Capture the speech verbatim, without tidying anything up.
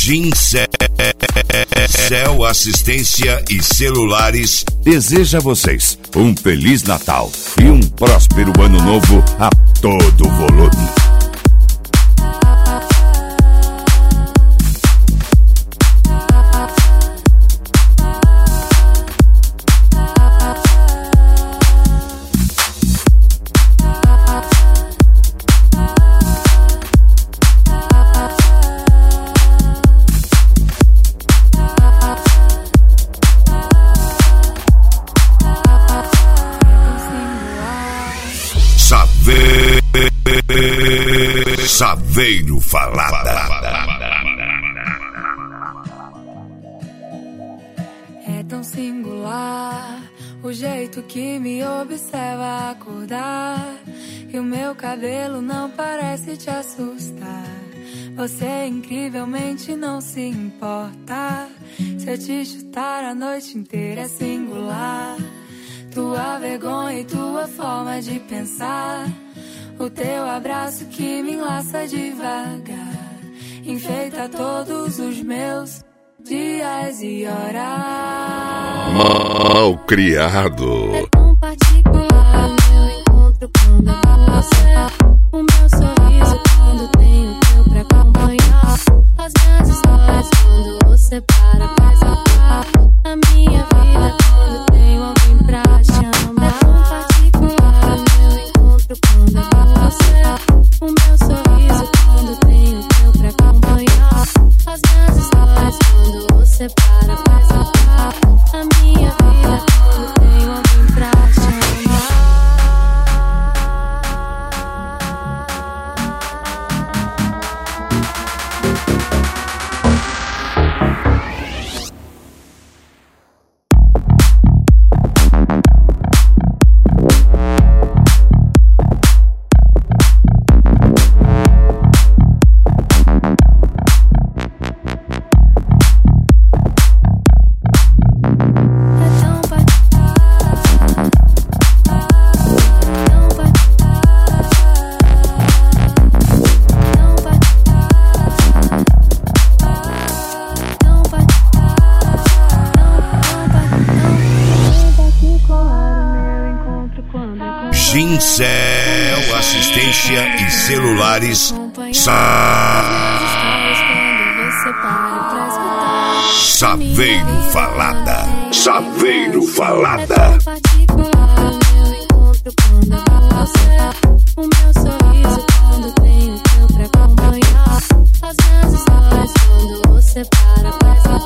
Gincel Assistência e Celulares deseja a vocês um Feliz Natal e um próspero Ano Novo a todo volume. Saveiro Falada. É tão singular o jeito que me observa acordar, e o meu cabelo não parece te assustar. Você incrivelmente não se importa se eu te chutar a noite inteira. É singular tua vergonha e tua forma de pensar, o teu abraço que me enlaça devagar, enfeita todos os meus dias e horas. Mal criado. É tão particular meu encontro quando é com você, o meu sorriso quando tenho teu pra acompanhar, as minhas histórias quando você para pra escutar, a minha vida quando tenho alguém pra chamar. É tão particular meu encontro quando é com você, o meu sorriso quando tenho teu pra acompanhar, as minhas histórias quando você para pra escutar, a minha vida quando tenho alguém pra chamar. Gincel Assistência e Celulares. Saveiro Falada. Saveiro Falada. O meu sorriso quando tenho teu pra acompanhar, as minhas histórias quando você para pra escutar.